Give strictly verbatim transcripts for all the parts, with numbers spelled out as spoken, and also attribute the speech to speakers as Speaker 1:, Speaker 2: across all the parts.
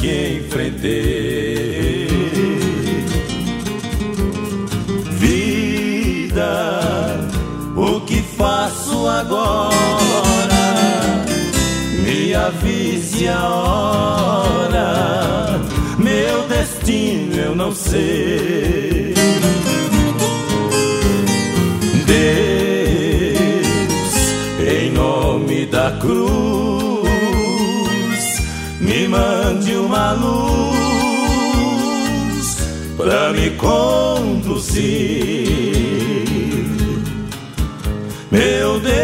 Speaker 1: que enfrentei. Vida, o que faço agora? Me avise a hora, meu destino eu não sei. Deus, em nome da cruz, me mande uma luz pra me conduzir. Meu Deus,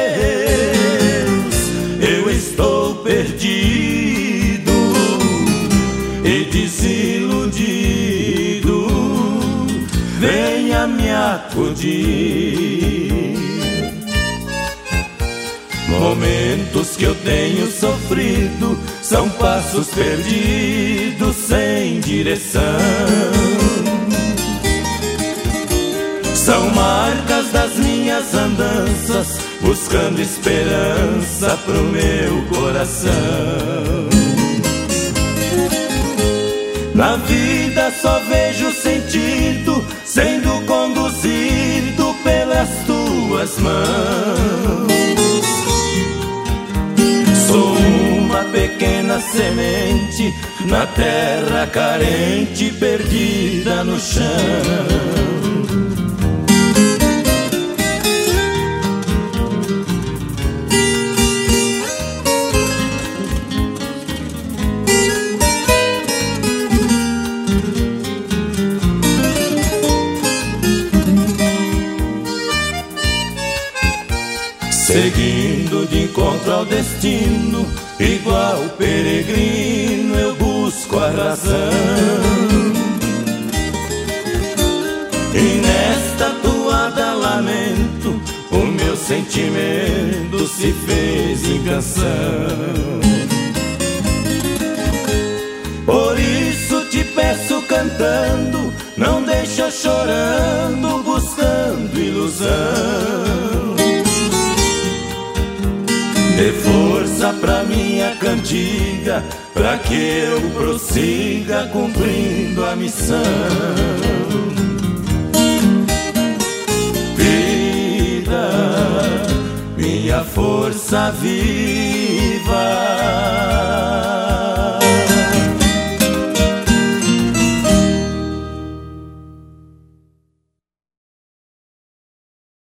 Speaker 1: eu estou perdido e desiludido, venha me acudir. Momentos que eu tenho sofrido são passos perdidos sem direção. São marcas das minhas andanças, buscando esperança pro meu coração. Na vida só vejo sentido sendo conduzido pelas tuas mãos. Sou uma pequena semente na terra carente, perdida no chão. Seguindo de encontro ao destino, igual peregrino eu busco a razão. E nesta toada lamento, o meu sentimento se fez em canção. Por isso te peço cantando, não deixa chorando, buscando ilusão. Dê força pra minha cantiga, pra que eu prossiga cumprindo a missão. Vida, minha força viva,